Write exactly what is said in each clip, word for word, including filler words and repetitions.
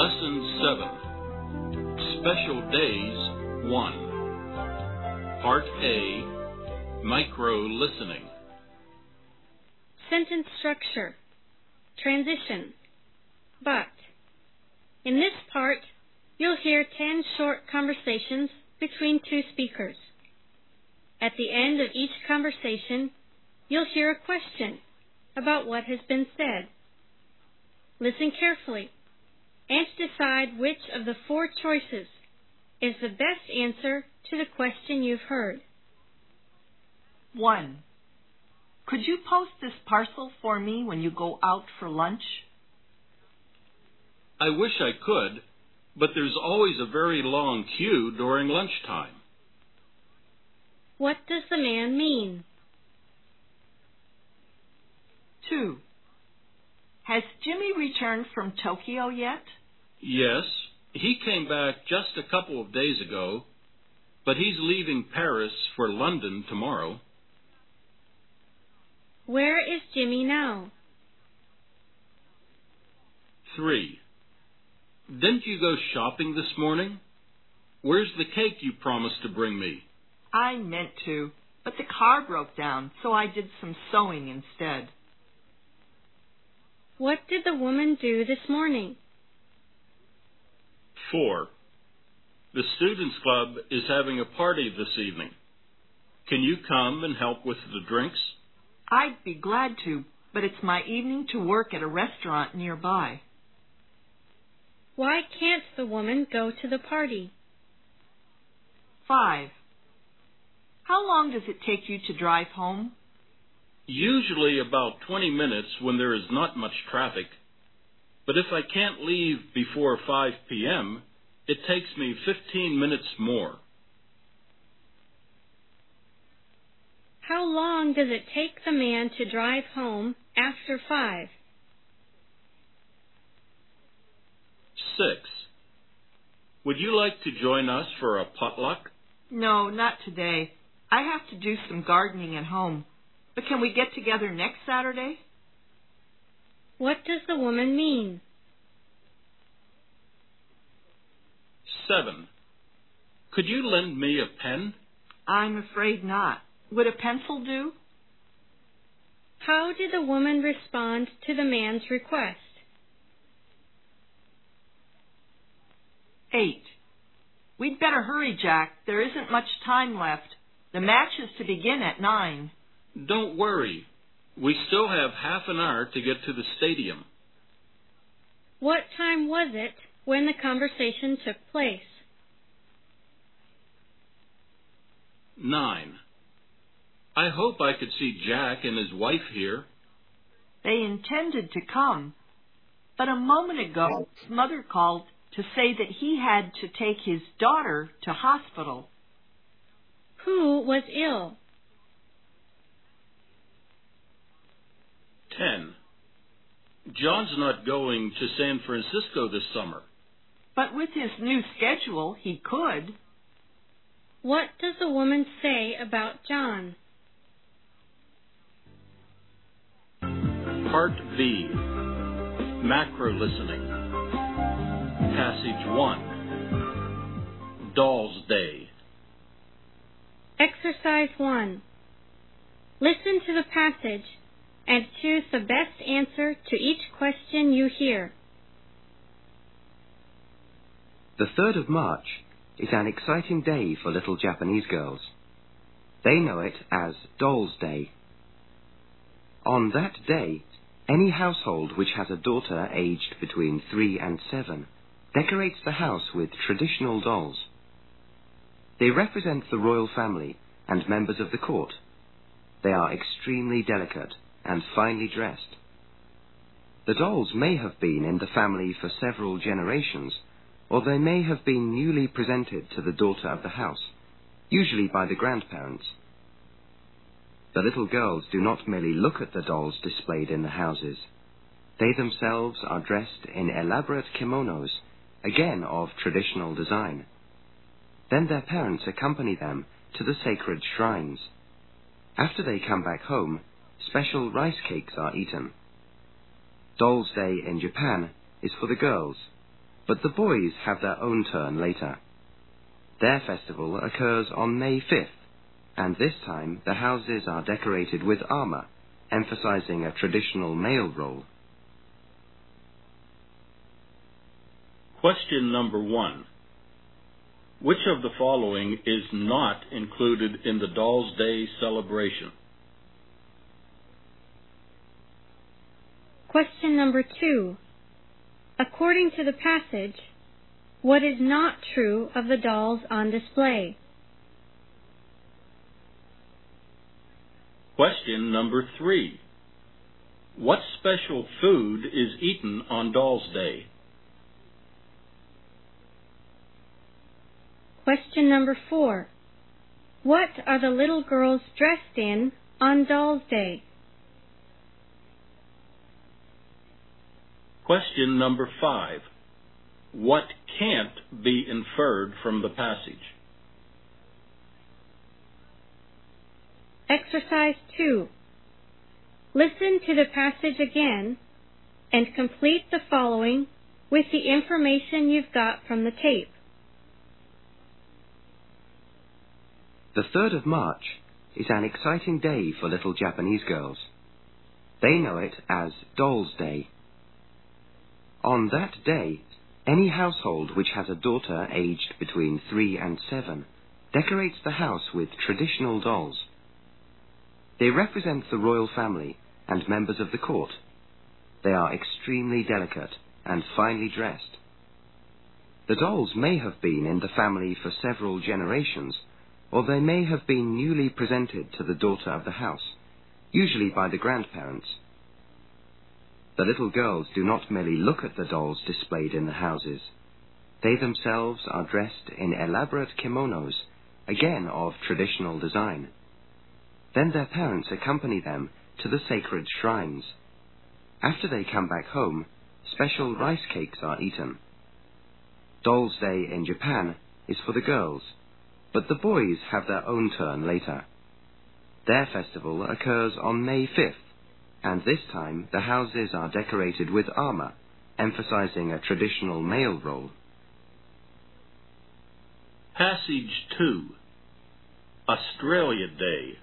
Lesson seven, Special Days one. Part A, Micro-Listening. Sentence structure. Transition. But. In this part, you'll hear ten short conversations between two speakers. At the end of each conversation, you'll hear a question about what has been said. Listen carefully and decide which of the four choices is the best answer to the question you've heard. one. Could you post this parcel for me when you go out for lunch? I wish I could, but there's always a very long queue during lunchtime. What does the man mean? two. Has Jimmy returned from Tokyo yet? Yes, he came back just a couple of days ago, but he's leaving Paris for London tomorrow. Where is Jimmy now? three. Didn't you go shopping this morning? Where's the cake you promised to bring me? I meant to, but the car broke down, so I did some sewing instead. What did the woman do this morning? four. The Students' Club is having a party this evening. Can you come and help with the drinks? I'd be glad to, but it's my evening to work at a restaurant nearby. Why can't the woman go to the party? five. How long does it take you to drive home? Usually about twenty minutes when there is not much traffic. But if I can't leave before five p.m., it takes me fifteen minutes more. How long does it take the man to drive home after five? six. Would you like to join us for a potluck? No, not today. I have to do some gardening at home. But can we get together next Saturday? What does the woman mean? seven. Could you lend me a pen? I'm afraid not. Would a pencil do? How did the woman respond to the man's request? eight. We'd better hurry, Jack. There isn't much time left. The match is to begin at nine. Don't worry. We still have half an hour to get to the stadium. What time was it when the conversation took place? nine. I hope I could see Jack and his wife here. They intended to come, but a moment ago, his mother called to say that he had to take his daughter to hospital. Who was ill? ten. John's not going to San Francisco this summer. But with his new schedule, he could. What does the woman say about John? Part B, Macro-Listening. Passage one, Doll's Day. Exercise one. Listen to the passage and choose the best answer to each question you hear. The third of March is an exciting day for little Japanese girls. They know it as Doll's Day. On that day, any household which has a daughter aged between three and seven decorates the house with traditional dolls. They represent the royal family and members of the court. They are extremely delicate and finely dressed. The dolls may have been in the family for several generations, or they may have been newly presented to the daughter of the house, usually by the grandparents. The little girls do not merely look at the dolls displayed in the houses. They themselves are dressed in elaborate kimonos, again of traditional design. Then their parents accompany them to the sacred shrines. After they come back home, special rice cakes are eaten. Doll's Day in Japan is for the girls. but the boys have their own turn later. Their festival occurs on May fifth, and this time the houses are decorated with armor, emphasizing a traditional male role. Question number one. Which of the following is not included in the Doll's Day celebration? Question number two. According to the passage, what is not true of the dolls on display? Question number three. What special food is eaten on Doll's Day? Question number four. What are the little girls dressed in on Doll's Day? Question number five. What can't be inferred from the passage? Exercise two. Listen to the passage again and complete the following with the information you've got from the tape. The third of March is an exciting day for little Japanese girls. They know it as Doll's Day. On that day, any household which has a daughter aged between three and seven decorates the house with traditional dolls. They represent the royal family and members of the court. They are extremely delicate and finely dressed. The dolls may have been in the family for several generations, or they may have been newly presented to the daughter of the house, usually by the grandparents. The little girls do not merely look at the dolls displayed in the houses. They themselves are dressed in elaborate kimonos, again of traditional design. Then their parents accompany them to the sacred shrines. After they come back home, special rice cakes are eaten. Doll's Day in Japan is for the girls, but the boys have their own turn later. Their festival occurs on May fifth, and this time the houses are decorated with armor, emphasizing a traditional male role. Passage two. Australia Day.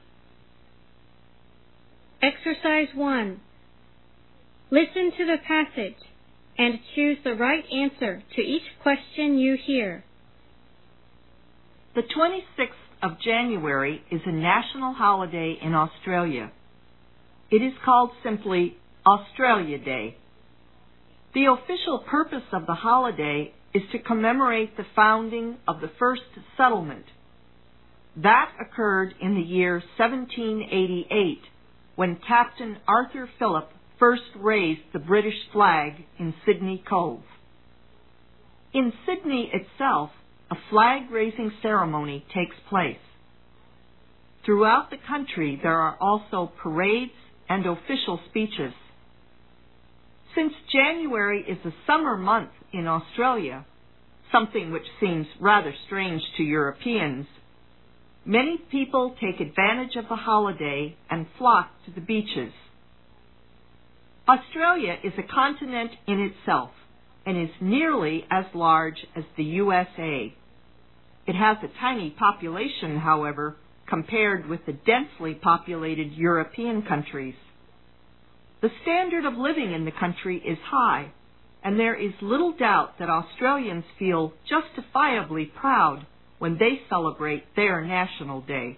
Exercise one. Listen to the passage and choose the right answer to each question you hear. The twenty-sixth of January is a national holiday in Australia. It is called simply Australia Day. The official purpose of the holiday is to commemorate the founding of the first settlement. That occurred in the year seventeen eighty-eight, when Captain Arthur Phillip first raised the British flag in Sydney Cove. In Sydney itself, a flag-raising ceremony takes place. Throughout the country, there are also parades and official speeches. Since January is a summer month in Australia, something which seems rather strange to Europeans, many people take advantage of the holiday and flock to the beaches. Australia is a continent in itself and is nearly as large as the U S A. It has a tiny population, however, compared with the densely populated European countries. The standard of living in the country is high, and there is little doubt that Australians feel justifiably proud when they celebrate their National Day.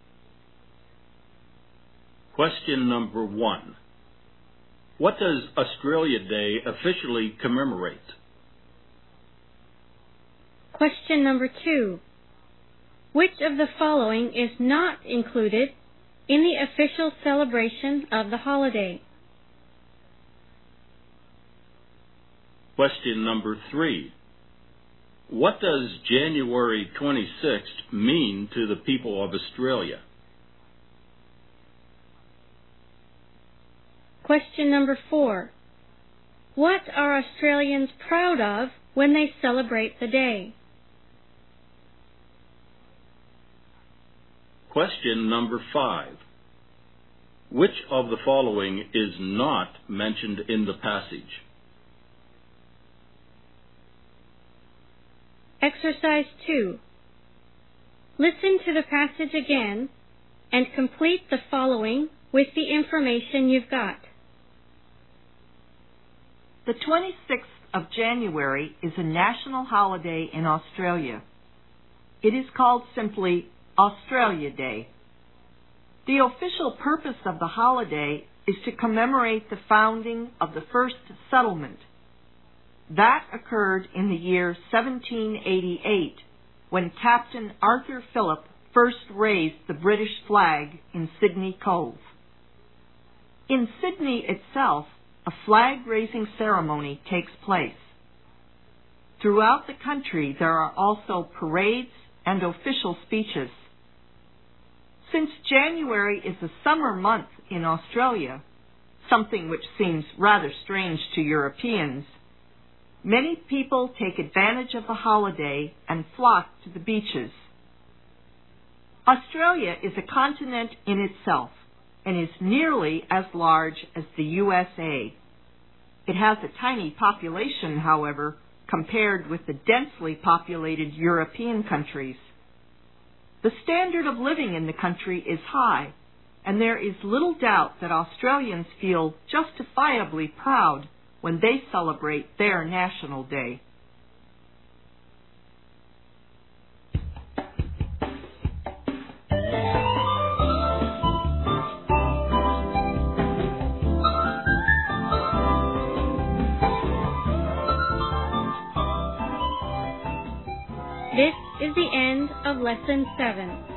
Question number one. What does Australia Day officially commemorate? Question number two. Which of the following is not included in the official celebration of the holiday? Question number three. What does January twenty-sixth mean to the people of Australia? Question number four. What are Australians proud of when they celebrate the day? Question number five. Which of the following is not mentioned in the passage? Exercise two. Listen to the passage again and complete the following with the information you've got. The twenty-sixth of January is a national holiday in Australia. It is called simply Australia Day. The official purpose of the holiday is to commemorate the founding of the first settlement. That occurred in the year seventeen eighty-eight, when Captain Arthur Phillip first raised the British flag in Sydney Cove. In Sydney itself, a flag-raising ceremony takes place. Throughout the country, there are also parades and official speeches. Since January is a summer month in Australia, something which seems rather strange to Europeans, many people take advantage of the holiday and flock to the beaches. Australia is a continent in itself and is nearly as large as the U S A. It has a tiny population, however, compared with the densely populated European countries. The standard of living in the country is high, and there is little doubt that Australians feel justifiably proud when they celebrate their National Day. This is the end of Lesson seven.